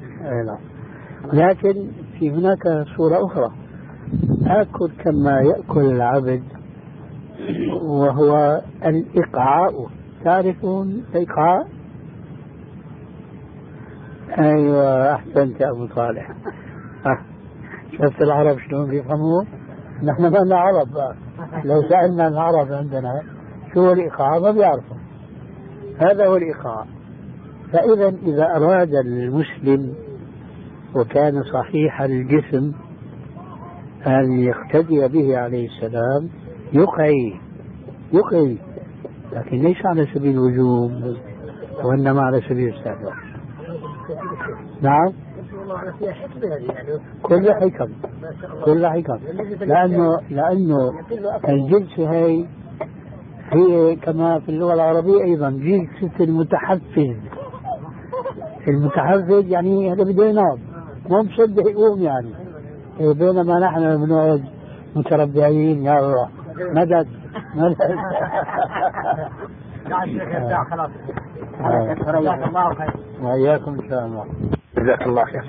لكن في هناك صورة أخرى، آكل كما يأكل العبد، وهو الإقعاء. تعرفون الإقعاء؟ أيوة أحسنت يا أبو صالح. شفت العرب شلون بيفهموه؟ نحن ما لنا عرب بقى. لو سألنا العرب عندنا شو هو الإقعاء ما بيعرفوا. هذا هو الإقعاء. فإذا إذا أراد المسلم وكان صحيح الجسم أن يقتدي به عليه السلام يقعي، لكن ليس على سبيل الوجوب وإنما على سبيل الاستحباب. نعم كل حكم لأنه الجلسة هي كما في اللغة العربية أيضا جلسة المتحفز يعني هذا بده ينام مو مصدق يقوم يعني. بينما نحن بنقعد متربعين يا الله مدد. خلاص وإياكم إن شاء الله. جزاك الله خير.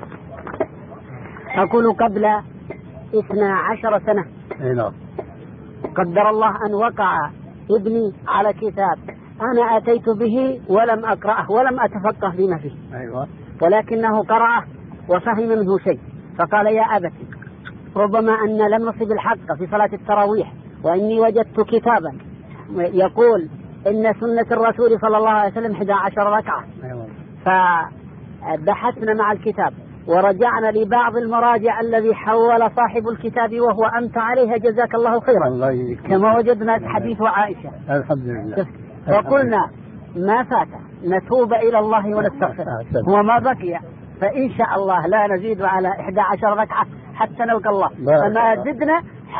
أقول قبل 12 سنة قدر الله أن وقع ابني على كتاب أنا أتيت به ولم أقرأه ولم أتفقه فيما فيه. ولكنه قرأه وفهم منه شيء، فقال يا أبتي ربما أن لم نصب الحق في صلاة التراويح، وإني وجدت كتابا يقول إن سنة الرسول صلى الله عليه وسلم 11 ركعة. فبحثنا مع الكتاب ورجعنا لبعض المراجع الذي حول صاحب الكتاب وهو أنت عليها جزاك الله خيرا، كما وجدنا حديث عائشة الحمد لله. فقلنا ما فات نتوب إلى الله ونستغفر وما بقي فإن شاء الله لا نزيد على 11 ركعة حتى نلقى الله. فما زدنا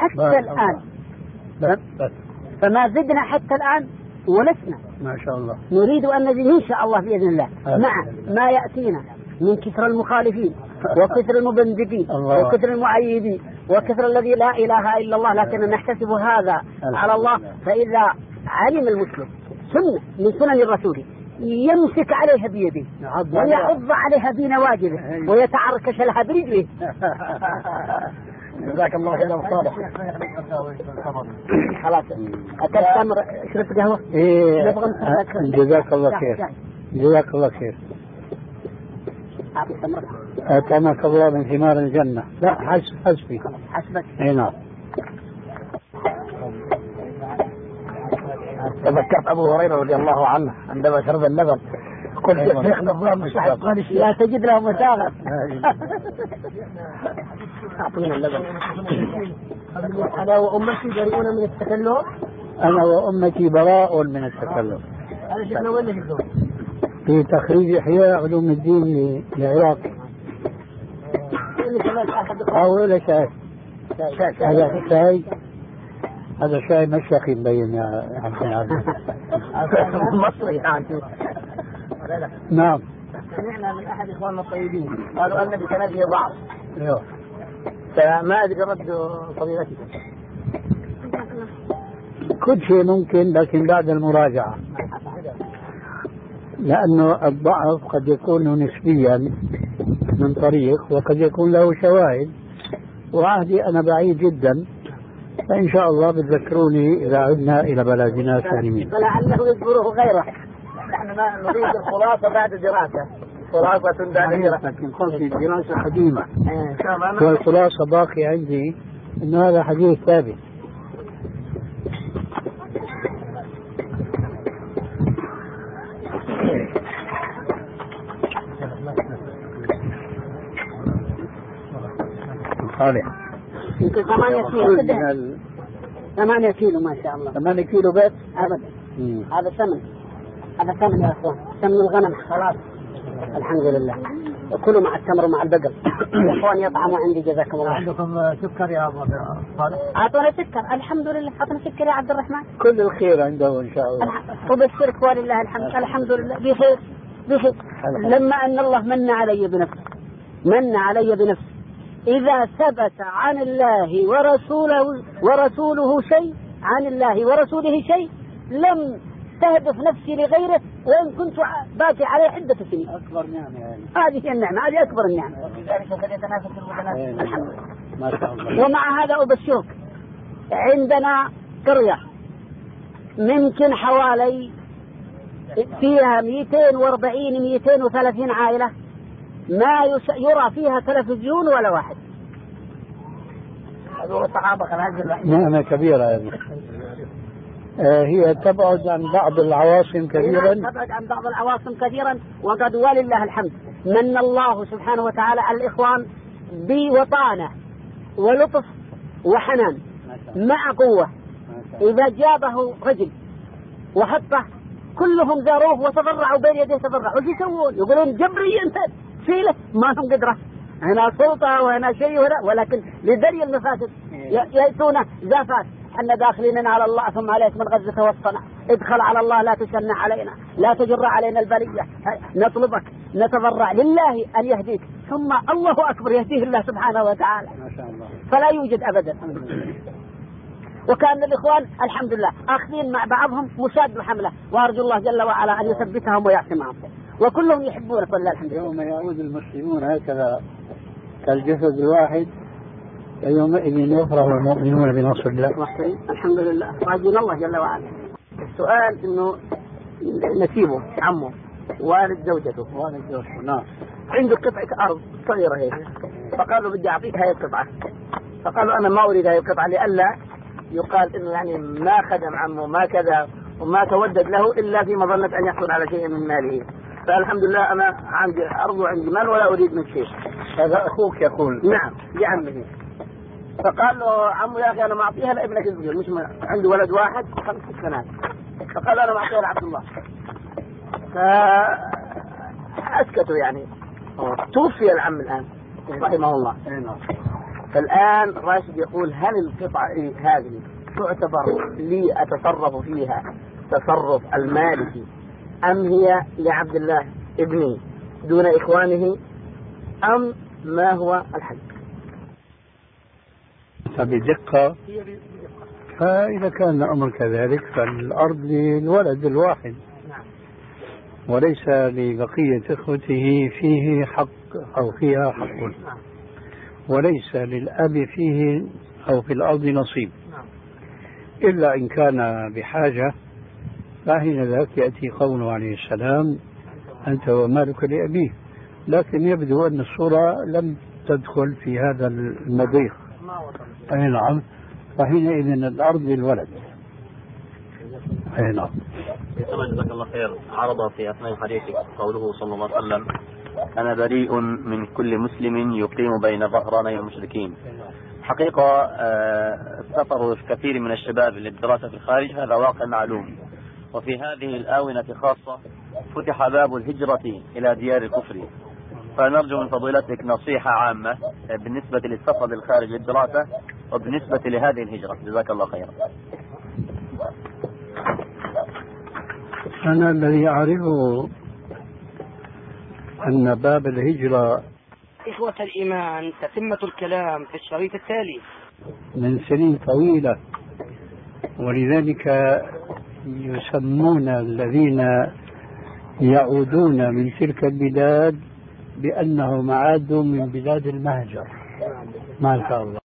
حتى الآن ولسنا ما شاء الله نريد أن نزيد إن شاء الله بإذن الله مع ما يأتينا من كثر المخالفين وكثر المبندقين وكثر المعيدين وكثر الذي لا إله إلا الله، لكن نحتسب هذا على الله. فإذا علم المسلم سنة من سنن الرسول يمسك عليها بيده ويعض عليها بنواجذه ويتعركش لها برجله. جزاك الله خير أبو صالح. خلاص أكلت تمر شربت قهوة؟ إيه جزاك الله خير. جزاك الله خير. أطعمك الله من ثمار الجنة. لا حسبي. حسبك. أي نعم. تذكرت أبو هريرة رضي الله عنه عندما شرب اللبن قلت شيخنا الظلام مش قال لا تجد له مساغة. أعطينا اللبن. أنا وأمتي بريئون من التكلم. أنا وأمتي براء من التكلم. هذا شيخنا وين نجده؟ في تخريج إحياء علوم الدين العراق. أو إلى شاي. هذا شاي. هذا شاي مشيخي مبين يا عبد العزيز. مصري يعني. نعم. سمعنا من أحد إخواننا الطيبين قالوا أن بسنده ضعف. أيوه. فما أدري رد فضيلتكم. كل شيء ممكن لكن بعد المراجعة. لأنه الضعف قد يكون نسبيا من طريق وقد يكون له شواهد وعهدي أنا بعيد جدا فإن شاء الله بتذكروني إذا عدنا إلى بلدنا سالمين. فلعله يذكره غيره. نحن نريد الخلاصة بعد دراسة. خلاصة بعد دراسة. لكن قصدي دراسة قديمة. والخلاصة باقي عندي إنه هذا حديث ثابت. صالح. يمكن 8 كيلو ما شاء الله. 8 كيلو بس؟ أبدا. هذا ثمن. هذا ثمن يا أخوان. ثمن الغنم خلاص. الحمد لله. كلوا مع التمر ومع البقر. الأخوان يطعموا عندي جزاكم الله. عندكم سكر يا أبو صالح؟ أعطونا سكر. الحمد لله. أعطونا سكر يا عبد الرحمن. كل الخير عنده إن شاء الله. وبالشرك ولله الحمد. الحمد لله بخير. بخير. لما أن الله من علي بنفسه. إذا ثبت عن الله ورسوله شيء عن الله ورسوله شيء لم تهدف نفسي لغيره وإن كنت باقي عليه عدة سنين. أكبر نعمة يعني. هذه النعمة هذه أكبر النعمة. الحمد لله. ما شاء الله. ومع هذا أبشرك عندنا قرية ممكن حوالي فيها 240-230 عائلة ما يرى فيها تلفزيون ولا واحد. هذول الصحابة نعمة كبيرة يعني. هي تبعد عن بعض العواصم كثيرا وقد ولله الحمد من الله سبحانه وتعالى على الإخوان بوطانة ولطف وحنان مع قوة. إذا جابه رجل وحطه كلهم زاروه وتضرعوا بين يديه تضرعوا. وش يسوون؟ يقولون جبري أنت فيله ما هم قدرة. هنا سلطة وهنا شيء ولكن لذري المفاسد يأتون زافات. احنا داخلين على الله ثم عليك من غزة والصنع. ادخل على الله لا تشنع علينا لا تجر علينا البلية. نطلبك نتضرع لله أن يهديك ثم الله أكبر يهديه الله سبحانه وتعالى. ما شاء الله. فلا يوجد أبدا. وكان الإخوان الحمد لله أخذين مع بعضهم مشاد الحملة وأرجو الله جل وعلا أن يثبتهم ويعصمهم وكلهم يحبون فلله الحمد. يوم يعود المسلمون هكذا كالجسد الواحد يومئذ يفرح المؤمنون بنصر الله. الحمد لله راجين الله جل وعلا. السؤال إنه نسيبه عمه والد زوجته نعم عنده قطعة أرض صغيرة هيك فقالوا بدي أعطيك هاي القطعة. فقالوا أنا ما أريد هاي القطعة لألا يقال إنه يعني ما خدم عمه ما كذا وما تودد له إلا في مظنة أن يحصل على شيء من ماله. فالحمد لله أنا عندي أرض وعندي مال ولا أريد من شيء. هذا أخوك يقول. نعم لعمه. فقال له عمو يا أخي أنا ما أعطيها لابنك الصغير مش عندي ولد واحد 5 سنوات. فقال أنا ما أعطيها لعبد الله. فأسكتوا يعني. توفي العم الآن رحمه الله. فالآن راشد يقول هل القطعة هذه تعتبر لي أتصرف فيها تصرف المالكي أم هي لعبد الله ابني دون إخوانه أم ما هو الحل؟ بدقة فإذا كان الأمر كذلك فالأرض للولد الواحد وليس لبقية إخوته فيه حق أو فيها حق، وليس للأب فيه أو في الأرض نصيب، إلا إن كان بحاجة، فحين ذاك يأتي قوله عليه السلام أنت ومالك لأبيه. لكن يبدو أن الصورة لم تدخل في هذا المضيق. أي نعم، فحينئذ الأرض للولد. أي نعم. جزاك الله خير. عرض في أثناء حديثك قوله صلى الله عليه وسلم أنا بريء من كل مسلم يقيم بين ظهراني المشركين. حقيقة سفر كثير من الشباب للدراسة في الخارج هذا واقع معلوم، وفي هذه الآونة خاصة فتح باب الهجرة إلى ديار الكفر، فنرجو من فضيلتك نصيحة عامة بالنسبة للسفر للخارج للدراسة وبالنسبة لهذه الهجرة. جزاك الله خيرا. أنا الذي أعرفه أن باب الهجرة إخوة الإيمان تتمة الكلام في الشريط التالي من سنين طويلة، ولذلك يسمون الذين يعودون من تلك البلاد بأنهم عادوا من بلاد المهجر. ما شاء الله.